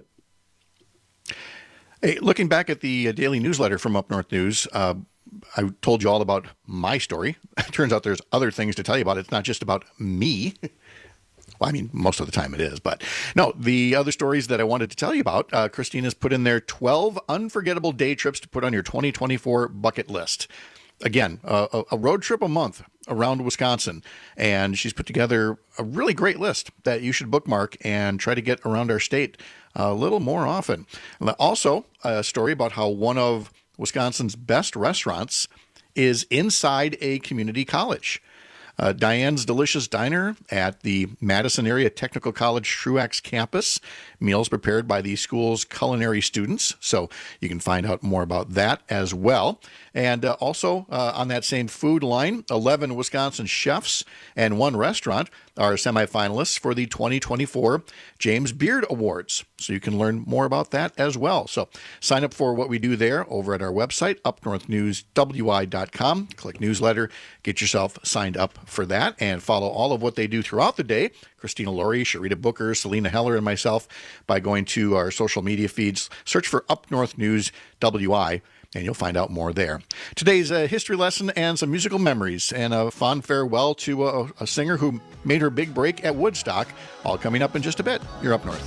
Hey, looking back at the daily newsletter from Up North News, I told you all about my story. It turns out there's other things to tell you about. It's not just about me. Well, I mean, most of the time it is, but no, the other stories that I wanted to tell you about, Christina's put in there 12 unforgettable day trips to put on your 2024 bucket list. Again, a road trip a month around Wisconsin, and she's put together a really great list that you should bookmark and try to get around our state a little more often. Also, a story about how one of Wisconsin's best restaurants is inside a community college. Diane's Delicious Diner at the Madison Area Technical College Truax campus. Meals prepared by the school's culinary students. So you can find out more about that as well. And also on that same food line, 11 Wisconsin chefs and one restaurant are semifinalists for the 2024 James Beard Awards. So you can learn more about that as well. So sign up for what we do there over at our website, upnorthnewswi.com. Click newsletter, get yourself signed up for that, and follow all of what they do throughout the day. Christina Laurie, Sharita Booker, Selena Heller, and myself by going to our social media feeds. Search for Up North News WI, and you'll find out more there. Today's a history lesson and some musical memories, and a fond farewell to a singer who made her big break at Woodstock, all coming up in just a bit. You're Up North.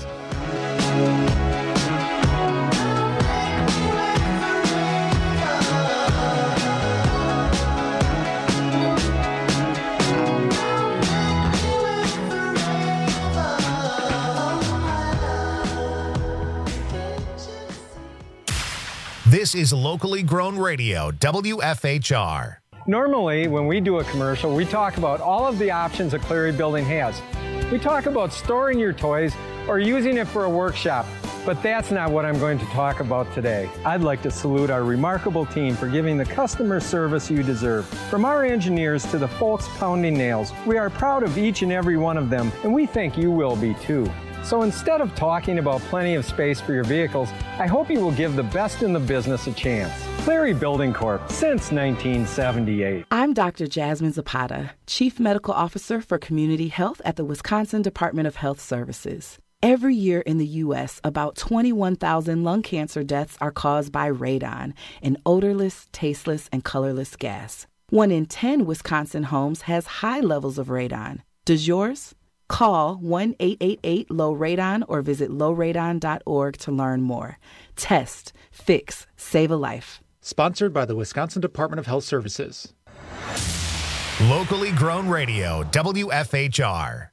This is locally grown radio, WFHR. Normally, when we do a commercial, we talk about all of the options a Cleary building has. We talk about storing your toys or using it for a workshop. But that's not what I'm going to talk about today. I'd like to salute our remarkable team for giving the customer service you deserve. From our engineers to the folks pounding nails, we are proud of each and every one of them, and we think you will be too. So instead of talking about plenty of space for your vehicles, I hope you will give the best in the business a chance. Cleary Building Corp. Since 1978. I'm Dr. Jasmine Zapata, Chief Medical Officer for Community Health at the Wisconsin Department of Health Services. Every year in the U.S., about 21,000 lung cancer deaths are caused by radon, an odorless, tasteless, and colorless gas. 1 in 10 Wisconsin homes has high levels of radon. Does yours? Call 1-888-LOW-RADON or visit lowradon.org to learn more. Test, fix, save a life. Sponsored by the Wisconsin Department of Health Services. Locally grown radio, WFHR.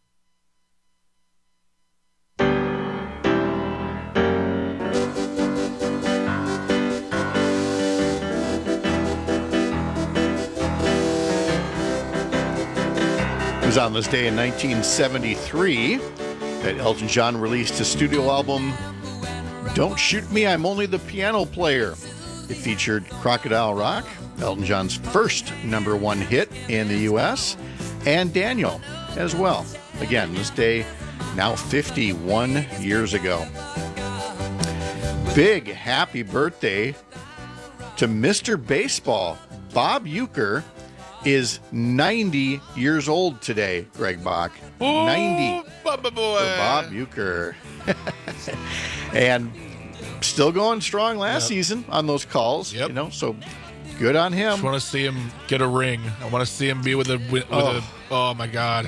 It was on this day in 1973 that Elton John released his studio album, Don't Shoot Me, I'm Only the Piano Player. It featured Crocodile Rock, Elton John's first #1 hit in the U.S., and Daniel as well. Again, this day, now 51 years ago. Big happy birthday to Mr. Baseball. Bob Uecker is 90 years old today, Greg Bach. 90 for Bob Uecker. And still going strong last season on those calls. You know, so good on him. I just want to see him get a ring. I want to see him be with a oh my God.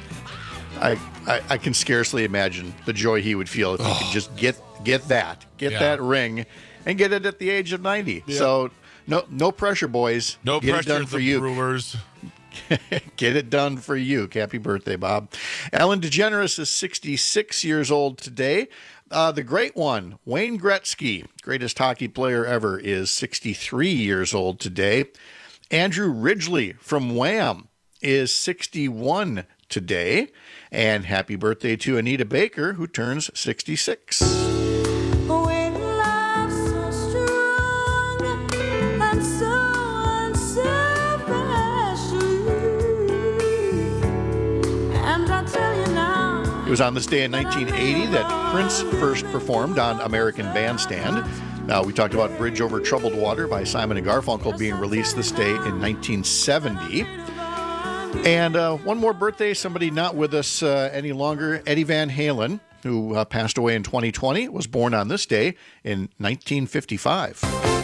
I can scarcely imagine the joy he would feel if he could just get that ring and get it at the age of 90. Yep. So no pressure, boys. No get pressure, it done for you. Brewers. Get it done for you. Happy birthday, Bob. Ellen DeGeneres is 66 years old today. The great one, Wayne Gretzky, greatest hockey player ever, is 63 years old today. Andrew Ridgeley from Wham is 61 today. And happy birthday to Anita Baker, who turns 66. It was on this day in 1980 that Prince first performed on American Bandstand. We talked about Bridge Over Troubled Water by Simon & Garfunkel being released this day in 1970. And one more birthday, somebody not with us any longer, Eddie Van Halen, who passed away in 2020, was born on this day in 1955.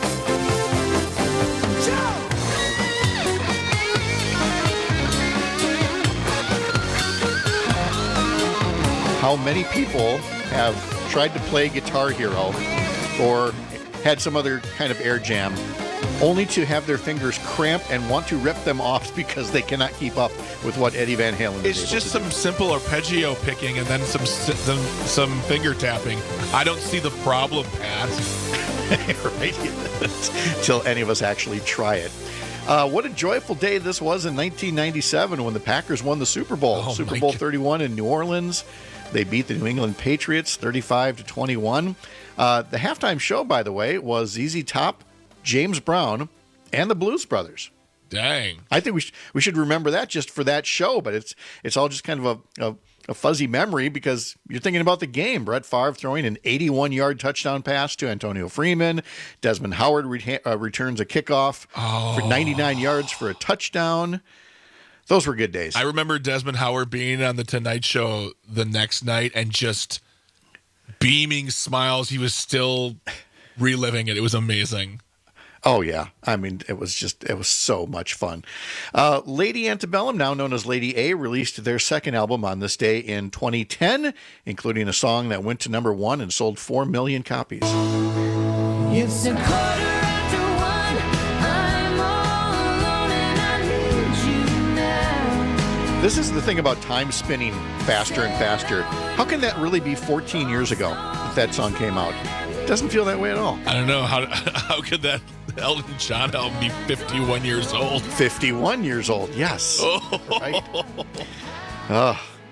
How many people have tried to play Guitar Hero or had some other kind of air jam only to have their fingers cramp and want to rip them off because they cannot keep up with what Eddie Van Halen is It's just some simple arpeggio picking and then some finger tapping. I don't see the problem, Pat. Right? Until any of us actually try it. What a joyful day this was in 1997 when the Packers won the Super Bowl. Super Bowl 31 in New Orleans. They beat the New England Patriots 35-21. The halftime show, by the way, was ZZ Top, James Brown, and the Blues Brothers. Dang. I think we should remember that just for that show, but it's all just kind of a fuzzy memory because you're thinking about the game. Brett Favre throwing an 81-yard touchdown pass to Antonio Freeman. Desmond Howard returns a kickoff for 99 yards for a touchdown. Those were good days. I remember Desmond Howard being on the Tonight Show the next night and just beaming smiles. He was still reliving it. It was amazing. Oh, yeah. I mean, it was so much fun. Lady Antebellum, now known as Lady A, released their second album on this day in 2010, including a song that went to #1 and sold 4 million copies. It's a quarter after 1. I'm all alone and I need you now. This is the thing about time spinning faster and faster. How can that really be 14 years ago that song came out? It doesn't feel that way at all. I don't know. How could that Elton John album be 51 years old? 51 years old, yes. Oh. Right.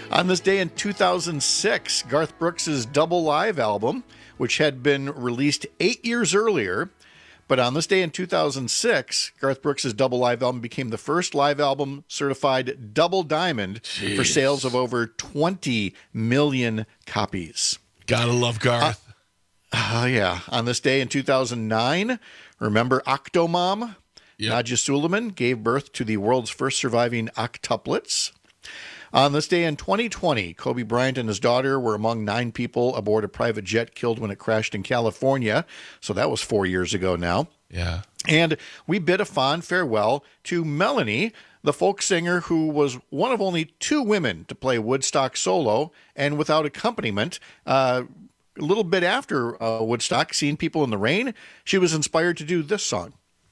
On this day in 2006, Garth Brooks' double live album, which had been released 8 years earlier, but on this day in 2006, Garth Brooks' double live album became the first live album certified double diamond for sales of over 20 million copies. Gotta love Garth. Yeah. On this day in 2009, remember Octomom? Yep. Nadja Suleman gave birth to the world's first surviving octuplets. On this day in 2020, Kobe Bryant and his daughter were among 9 people aboard a private jet killed when it crashed in California. So that was 4 years ago now. Yeah. And we bid a fond farewell to Melanie, the folk singer who was one of only 2 women to play Woodstock solo and without accompaniment. A little bit after Woodstock, Seeing People in the Rain, she was inspired to do this song.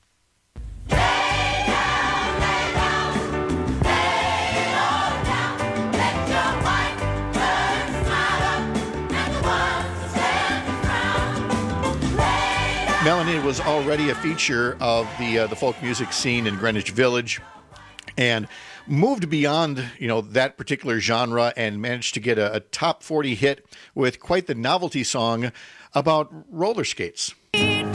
Melanie was already a feature of the folk music scene in Greenwich Village and moved beyond, that particular genre and managed to get a top 40 hit with quite the novelty song about roller skates. Can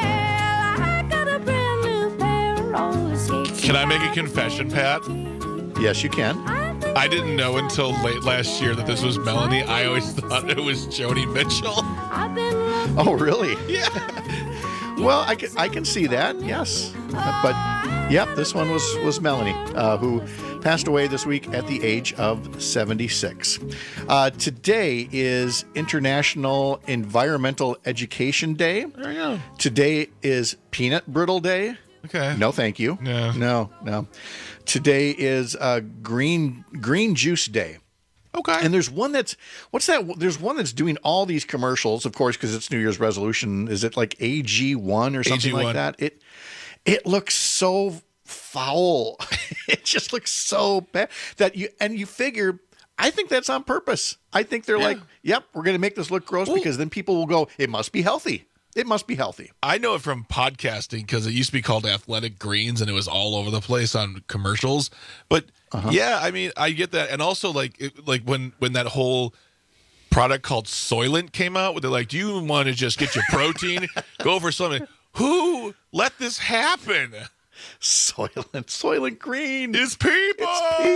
I make a confession, Pat? Yes, you can. I didn't know until late last year that this was Melanie. I always thought it was Joni Mitchell. Oh, really? Yeah. Well, I can see that, yes. But, yep, this one was Melanie, who passed away this week at the age of 76. Today is International Environmental Education Day. There you go. Today is Peanut Brittle Day. Okay. No, thank you. No. No. Today is Green Juice Day. Okay. And there's one what's that? There's one that's doing all these commercials, of course, because it's New Year's resolution. Is it like AG1 or something AG1. like that? It looks so foul. It just looks so bad that you figure, I think that's on purpose. I think they're like, yep, we're going to make this look gross because then people will go, it must be healthy. It must be healthy. I know it from podcasting because it used to be called Athletic Greens and it was all over the place on commercials. But yeah, I mean, I get that. And also like when that whole product called Soylent came out, where they're like, do you want to just get your protein? Go for something. Who let this happen? Soylent Green. It's people.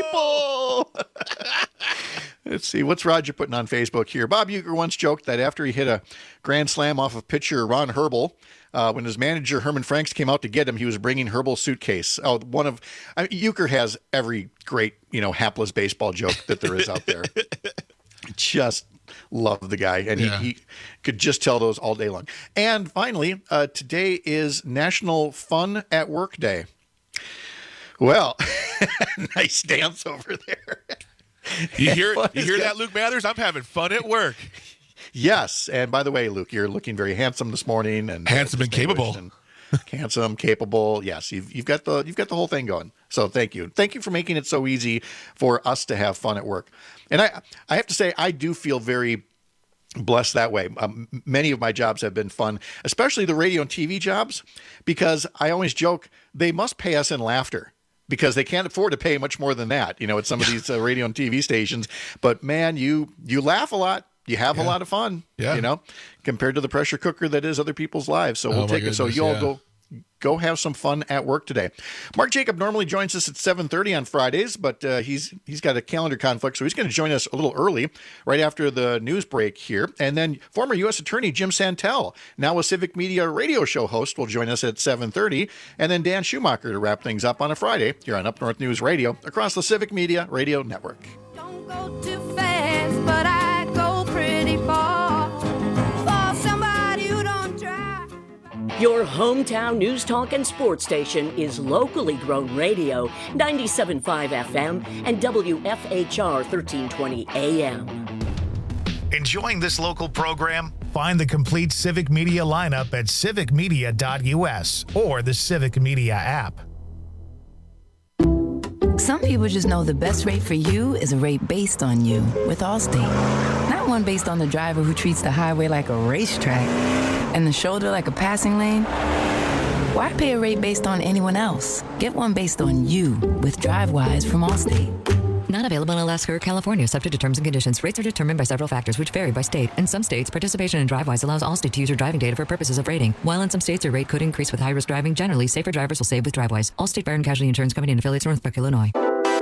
Let's see. What's Roger putting on Facebook here? Bob Uecker once joked that after he hit a grand slam off of pitcher Ron Herbel, when his manager Herman Franks came out to get him, he was bringing Herbel's suitcase. Uecker has every great, hapless baseball joke that there is out there. Just love the guy. And he could just tell those all day long. And finally, today is National Fun at Work Day. Well, nice dance over there. You hear that, Luke Mathers? I'm having fun at work. Yes. And by the way, Luke, you're looking very handsome this morning. And handsome and capable. Handsome, capable. Yes, you've got the whole thing going. So thank you. Thank you for making it so easy for us to have fun at work. And I have to say, I do feel very blessed that way. Many of my jobs have been fun, especially the radio and TV jobs, because I always joke they must pay us in laughter, because they can't afford to pay much more than that, at some of these radio and TV stations. But man, you laugh a lot. You have a lot of fun, compared to the pressure cooker that is other people's lives. So we'll take it. So you all go have some fun at work today. Mark Jacob normally joins us at 7:30 on Fridays, but he's got a calendar conflict, so he's going to join us a little early, right after the news break here. And then former U.S. Attorney Jim Santel, now a Civic Media radio show host, will join us at 7:30. And then Dan Schumacher to wrap things up on a Friday here on Up North News Radio across the Civic Media Radio Network. Don't go too fast, but I go pretty far for somebody who don't try. Your hometown news talk and sports station is locally grown radio, 97.5 FM and WFHR 1320 AM. Enjoying this local program? Find the complete Civic Media lineup at civicmedia.us or the Civic Media app. Some people just know the best rate for you is a rate based on you with Allstate. Not one based on the driver who treats the highway like a racetrack and the shoulder like a passing lane. Why pay a rate based on anyone else? Get one based on you with DriveWise from Allstate. Not available in Alaska or California, subject to terms and conditions. Rates are determined by several factors, which vary by state. In some states, participation in DriveWise allows Allstate to use your driving data for purposes of rating. While in some states, your rate could increase with high-risk driving. Generally, safer drivers will save with DriveWise. Allstate Fire and Casualty Insurance Company and affiliates, Northbrook, Illinois.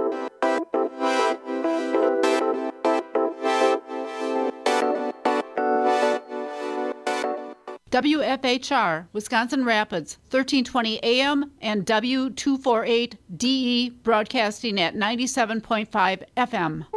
WFHR, Wisconsin Rapids, 1320 AM and W248DE, broadcasting at 97.5 FM.